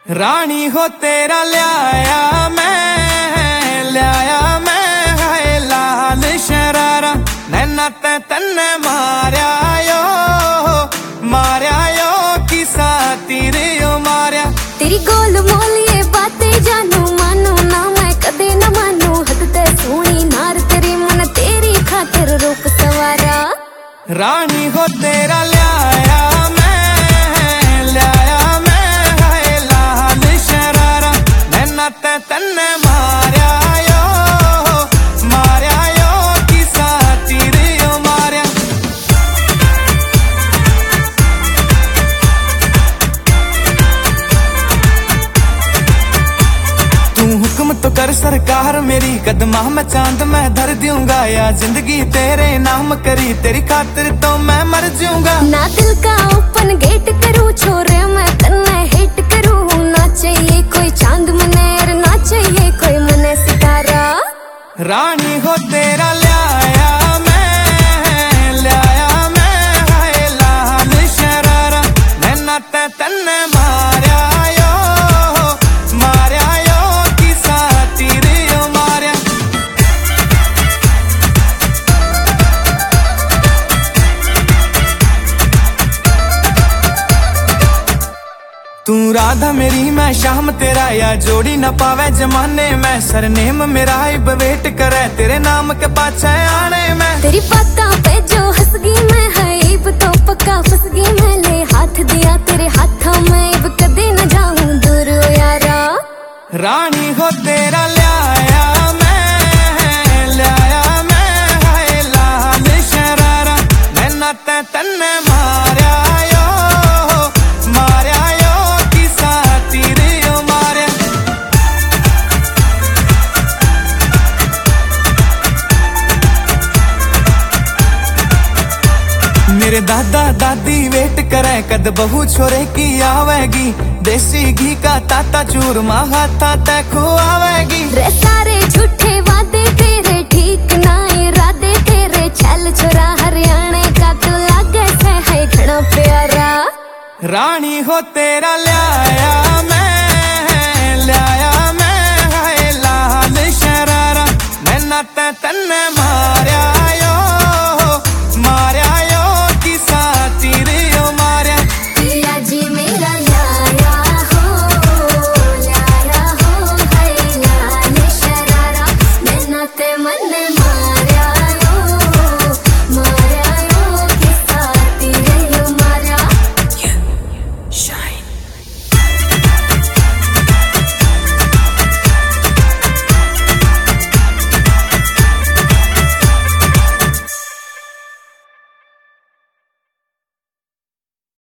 रानी हो तेरा ल्याया मैं है लाल शरारा नैना तन्ने मार्या यो किसा तीरे यो मार्या। तेरी गोल मोल ये बातें जानू मानू ना मैं कदे न मानू हद ते सोनी नार तेरी मन तेरी खातिर रूप सवारा। रानी हो तेरा ल्याया मैं है लाल शरारा नैना तन्ने मार्या यो किसा तीरे यो मार्या। तू हुक्म तो कर सरकार मेरी कदमा में चांद मैं धर दूंगा या जिंदगी तेरे नाम करी तेरी खातिर तो मैं मर जाऊंगा। ना दिल का ओपन गेट करूं छोरे मैं तन्ने हिट करूं ना चाहिए कोई चांद मने ना चाहिए कोई मने सितारा। रानी हो तेरा ल्याया मैं है लाल शरारा नैना तन्ने मार्या यो किसा तीरे यो मार्या। तू राधा मेरी मैं शाम तेरा या जोड़ी न पावे जमाने में सरनेम मेरा इब वेट करे तेरे नाम के पाछे आने में। तेरी बातों पे जो हंस गई मैं है इब तो पक्का फंस गई मैं ले हाथ दिया तेरे हाथों में इब कदे न जाऊं दूर यारा। रानी हो तेरा ल्याया मैं है लाल शरारा नैना तन्ने मार्या यो किसा तीरे यो मार्या। मेरे दादा दादी वेट करे कद बहू छोरे की आवेगी देसी घी का ताता चूरमा हाथा तै खुआवेगी। रे सारे झूठे वादे तेरे ठीक ना इरादे तेरे छल छोरा हरियाणे का तो लागे से है घना प्यारा। रानी हो तेरा ल्याया मैं है लाल शरारा नैना तन्ने मार्या